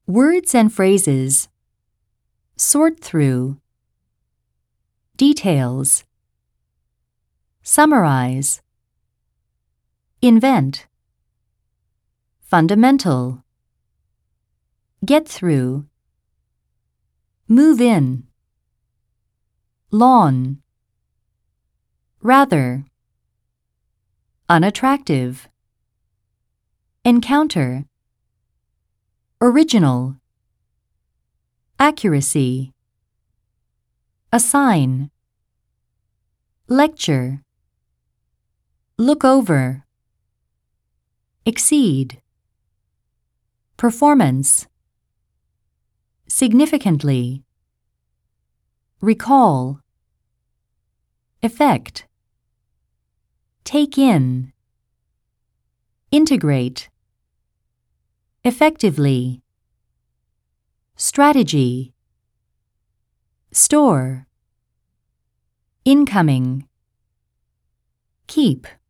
Words and phrases. Sort through. Details. Summarize. Invent. Fundamental. Get through. Move in. Lawn. Rather. Unattractive. Encounter. Original. Accuracy. Assign. Lecture. Look over. Exceed. Performance. Significantly. Recall. Effect. Take in. Integrate. Effectively. Strategy. Store. Incoming. Keep.